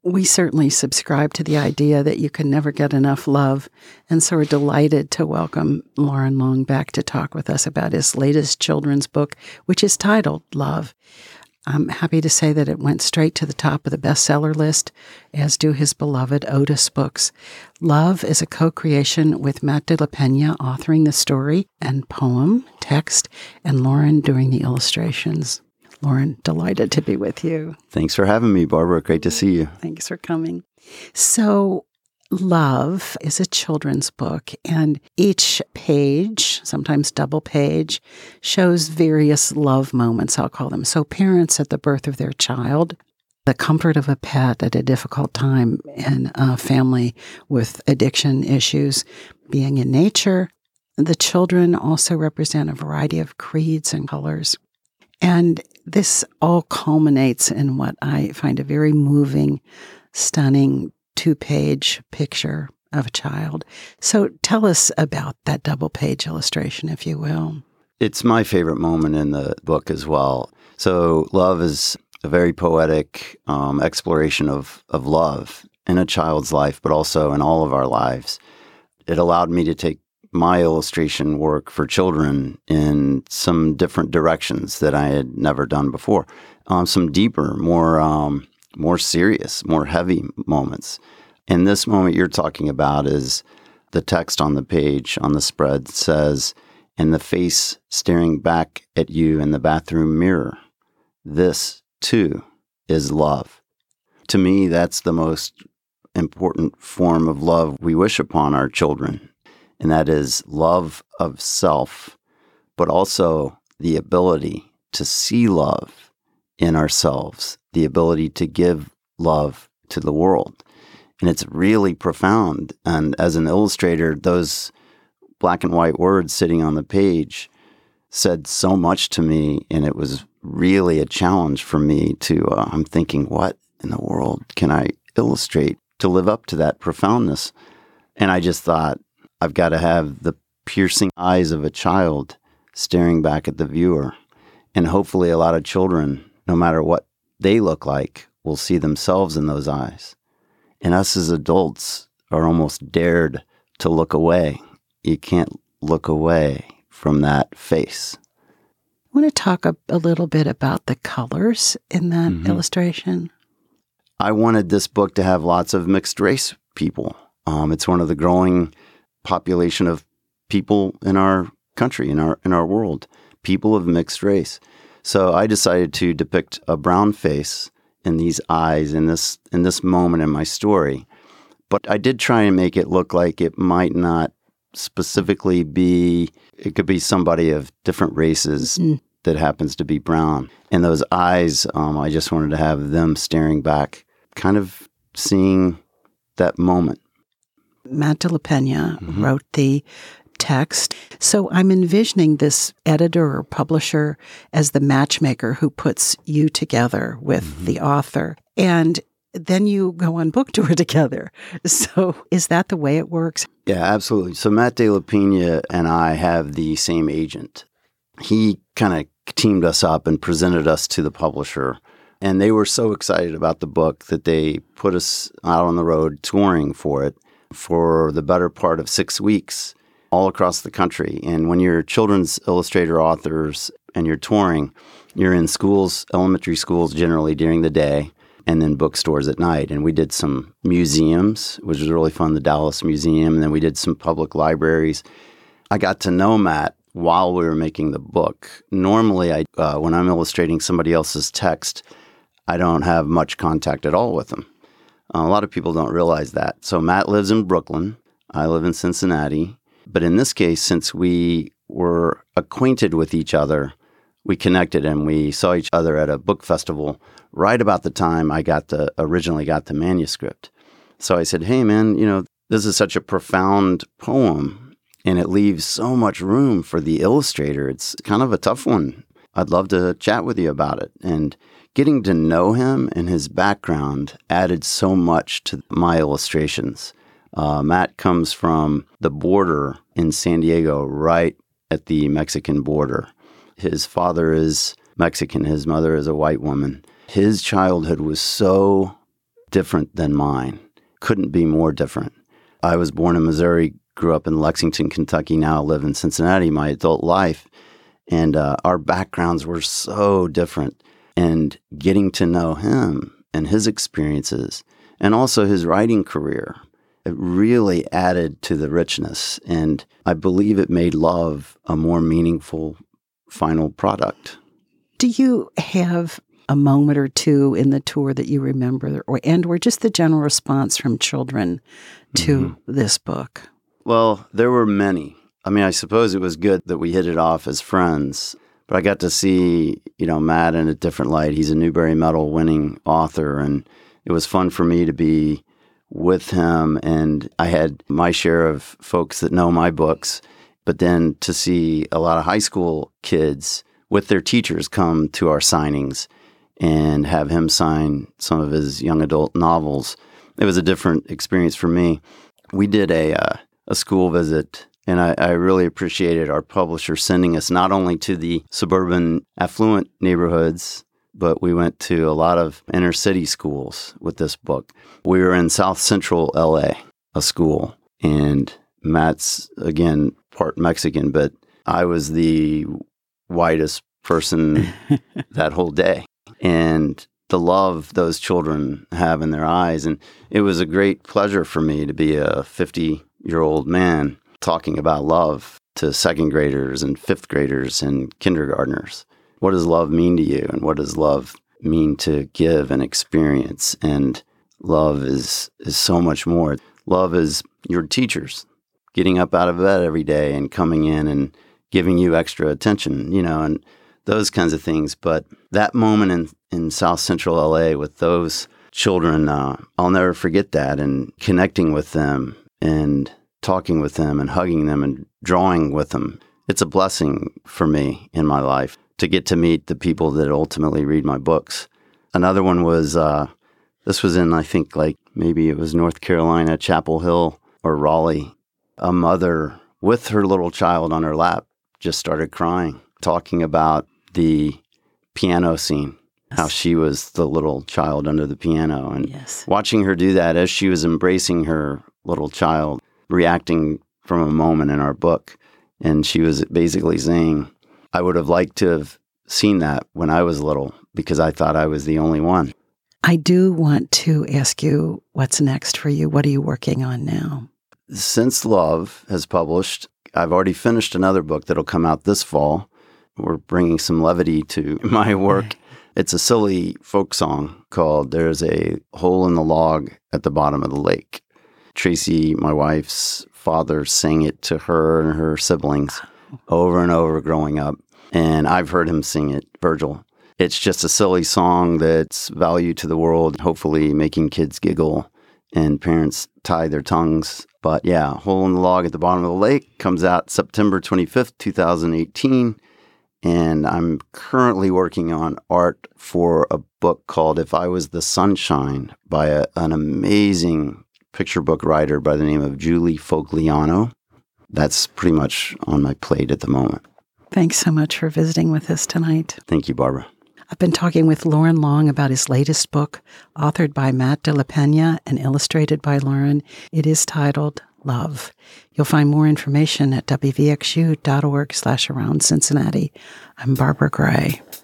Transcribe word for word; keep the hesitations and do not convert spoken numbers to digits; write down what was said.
We certainly subscribe to the idea that you can never get enough love, and so we're delighted to welcome Loren Long back to talk with us about his latest children's book, which is titled Love. I'm happy to say that it went straight to the top of the bestseller list, as do his beloved Otis books. Love is a co-creation with Matt de la Pena authoring the story and poem, text, and Loren doing the illustrations. Loren, delighted to be with you. Thanks for having me, Barbara. Great to see you. Thanks for coming. So, Love is a children's book, and each page, sometimes double page, shows various love moments, I'll call them. So parents at the birth of their child, the comfort of a pet at a difficult time in a family with addiction issues, being in nature. The children also represent a variety of creeds and colors. And this all culminates in what I find a very moving, stunning two-page picture of a child. So tell us about that double-page illustration, if you will. It's my favorite moment in the book as well. So love is a very poetic um, exploration of, of love in a child's life, but also in all of our lives. It allowed me to take my illustration work for children in some different directions that I had never done before. Um, some deeper, more um, more serious, more heavy moments. And this moment you're talking about is the text on the page, on the spread says, "And the face staring back at you in the bathroom mirror. This, too, is love." To me, that's the most important form of love we wish upon our children. And that is love of self, but also the ability to see love in ourselves, the ability to give love to the world. And it's really profound. And as an illustrator, those black and white words sitting on the page said so much to me. And it was really a challenge for me to, uh, I'm thinking, what in the world can I illustrate to live up to that profoundness? And I just thought, I've got to have the piercing eyes of a child staring back at the viewer. And hopefully a lot of children, no matter what they look like, will see themselves in those eyes. And us as adults are almost dared to look away. You can't look away from that face. I want to talk a, a little bit about the colors in that mm-hmm. illustration. I wanted this book to have lots of mixed race people. Um, it's one of the growing population of people in our country, in our in our world, people of mixed race. So I decided to depict a brown face in these eyes in this in this moment in my story. But I did try and make it look like it might not specifically be, it could be somebody of different races mm. that happens to be brown. And those eyes, um, I just wanted to have them staring back, kind of seeing that moment. Matt de la Pena mm-hmm. wrote the text. So I'm envisioning this editor or publisher as the matchmaker who puts you together with mm-hmm. the author. And then you go on book tour together. So is that the way it works? Yeah, absolutely. So Matt de la Pena and I have the same agent. He kind of teamed us up and presented us to the publisher. And they were so excited about the book that they put us out on the road touring for it for the better part of six weeks all across the country. And when you're children's illustrator authors and you're touring, you're in schools, elementary schools generally during the day, and then bookstores at night. And we did some museums, which was really fun, the Dallas Museum, and then we did some public libraries. I got to know Matt while we were making the book. Normally, I uh, when I'm illustrating somebody else's text, I don't have much contact at all with them. Uh, a lot of people don't realize that. So Matt lives in Brooklyn. I live in Cincinnati. But in this case, since we were acquainted with each other, we connected and we saw each other at a book festival right about the time I got the originally got the manuscript. So I said, hey, man, you know, this is such a profound poem and it leaves so much room for the illustrator. It's kind of a tough one. I'd love to chat with you about it. And getting to know him and his background added so much to my illustrations. Uh, Matt comes from the border in San Diego, right at the Mexican border. His father is Mexican. His mother is a white woman. His childhood was so different than mine. Couldn't be more different. I was born in Missouri, grew up in Lexington, Kentucky, now live in Cincinnati my adult life. And uh, our backgrounds were so different. And getting to know him and his experiences and also his writing career, it really added to the richness. And I believe it made Love a more meaningful final product. Do you have a moment or two in the tour that you remember, or and or just the general response from children to mm-hmm. this book? Well, there were many. I mean, I suppose it was good that we hit it off as friends, but I got to see, you know, Matt in a different light. He's a Newbery Medal winning author, and it was fun for me to be with him. And I had my share of folks that know my books, but then to see a lot of high school kids with their teachers come to our signings and have him sign some of his young adult novels. It was a different experience for me. We did a uh, a school visit, and I, I really appreciated our publisher sending us not only to the suburban affluent neighborhoods, but we went to a lot of inner city schools with this book. We were in South Central L A, a school, and Matt's, again, part Mexican, but I was the whitest person that whole day. And the love those children have in their eyes. And it was a great pleasure for me to be a fifty-year-old man talking about love to second graders and fifth graders and kindergartners. What does love mean to you? And what does love mean to give and experience? And love is, is so much more. Love is your teachers getting up out of bed every day and coming in and giving you extra attention, you know, and those kinds of things. But that moment in, in South Central L A with those children, uh, I'll never forget that, and connecting with them and talking with them and hugging them and drawing with them. It's a blessing for me in my life to get to meet the people that ultimately read my books. Another one was, uh, this was in, I think, like maybe it was North Carolina, Chapel Hill or Raleigh. A mother with her little child on her lap just started crying, talking about the piano scene, how she was the little child under the piano. And yes. Watching her do that as she was embracing her little child, reacting from a moment in our book. And she was basically saying, I would have liked to have seen that when I was little because I thought I was the only one. I do want to ask you what's next for you. What are you working on now? Since Love has published, I've already finished another book that'll come out this fall. We're bringing some levity to my work. It's a silly folk song called There's a Hole in the Log at the Bottom of the Lake. Tracy, my wife's father, sang it to her and her siblings over and over growing up. And I've heard him sing it, Virgil. It's just a silly song that's value to the world, hopefully making kids giggle and parents tie their tongues. But yeah, Hole in the Log at the Bottom of the Lake comes out September twenty-fifth, twenty eighteen. And I'm currently working on art for a book called If I Was the Sunshine by a, an amazing picture book writer by the name of Julie Fogliano. That's pretty much on my plate at the moment. Thanks so much for visiting with us tonight. Thank you, Barbara. I've been talking with Loren Long about his latest book, authored by Matt de la Pena and illustrated by Loren. It is titled Love. You'll find more information at w v x u dot org slash around Cincinnati. I'm Barbara Gray.